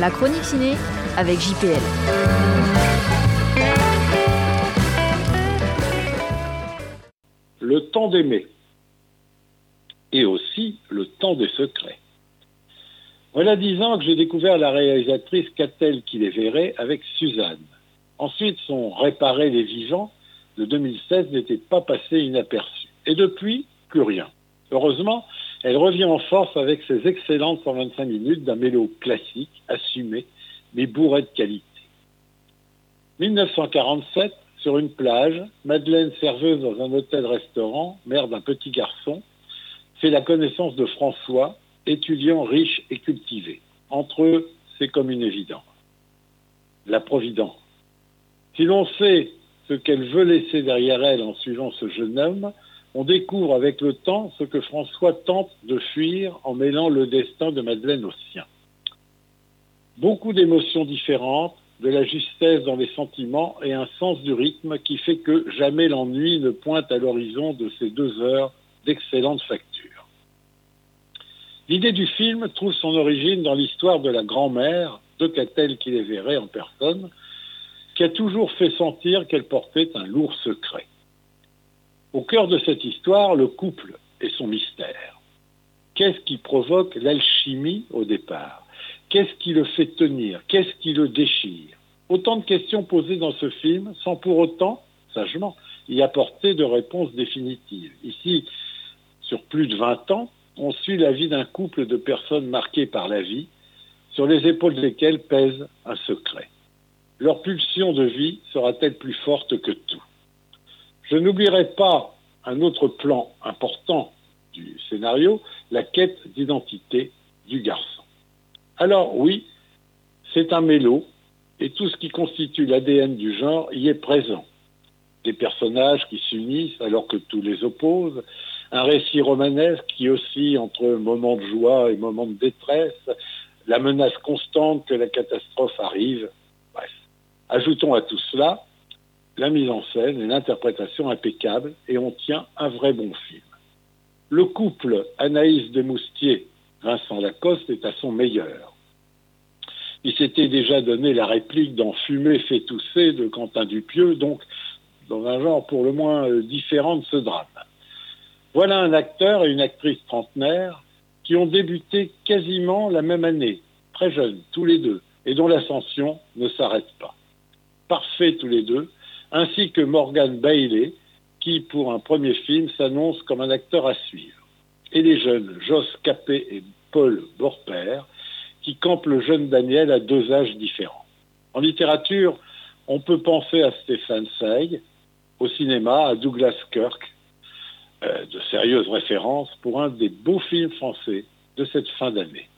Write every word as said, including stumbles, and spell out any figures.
La chronique ciné avec J P L. Le temps d'aimer. Et aussi le temps des secrets. Voilà dix ans que j'ai découvert la réalisatrice Qu'a-t-elle qui les verrait avec Suzanne. Ensuite, son Réparer les vivants de deux mille seize n'était pas passé inaperçu. Et depuis, plus rien. Heureusement, elle revient en force avec ses excellentes cent vingt-cinq minutes d'un mélo classique, assumé, mais bourré de qualité. dix-neuf cent quarante-sept, sur une plage, Madeleine, serveuse dans un hôtel-restaurant, mère d'un petit garçon, fait la connaissance de François, étudiant riche et cultivé. Entre eux, c'est comme une évidence. La providence. Si l'on sait ce qu'elle veut laisser derrière elle en suivant ce jeune homme, on découvre avec le temps ce que François tente de fuir en mêlant le destin de Madeleine au sien. Beaucoup d'émotions différentes, de la justesse dans les sentiments et un sens du rythme qui fait que jamais l'ennui ne pointe à l'horizon de ces deux heures d'excellente facture. L'idée du film trouve son origine dans l'histoire de la grand-mère de Qu'a-t-elle qui les verrait en personne, qui a toujours fait sentir qu'elle portait un lourd secret. Au cœur de cette histoire, le couple et son mystère. Qu'est-ce qui provoque l'alchimie au départ ? Qu'est-ce qui le fait tenir ? Qu'est-ce qui le déchire ? Autant de questions posées dans ce film, sans pour autant, sagement, y apporter de réponses définitives. Ici, sur plus de vingt ans, on suit la vie d'un couple de personnes marquées par la vie, sur les épaules desquelles pèse un secret. Leur pulsion de vie sera-t-elle plus forte que tout ? Je n'oublierai pas un autre plan important du scénario, la quête d'identité du garçon. Alors oui, c'est un mélo, et tout ce qui constitue l'A D N du genre y est présent. Des personnages qui s'unissent alors que tout les oppose, un récit romanesque qui oscille entre moments de joie et moments de détresse, la menace constante que la catastrophe arrive, bref. Ajoutons à tout cela la mise en scène et l'interprétation impeccable, et on tient un vrai bon film. Le couple Anaïs Desmoustiers, Vincent Lacoste est à son meilleur. Il s'était déjà donné la réplique dans Fumer fait tousser de Quentin Dupieux, donc dans un genre pour le moins différent de ce drame. Voilà un acteur et une actrice trentenaire qui ont débuté quasiment la même année, très jeunes, tous les deux, et dont l'ascension ne s'arrête pas. Parfaits tous les deux, ainsi que Morgan Bailey, qui, pour un premier film, s'annonce comme un acteur à suivre. Et les jeunes Joss Capet et Paul Borper, qui campent le jeune Daniel à deux âges différents. En littérature, on peut penser à Stéphane Zweig, au cinéma, à Douglas Kirk, euh, de sérieuses références pour un des beaux films français de cette fin d'année.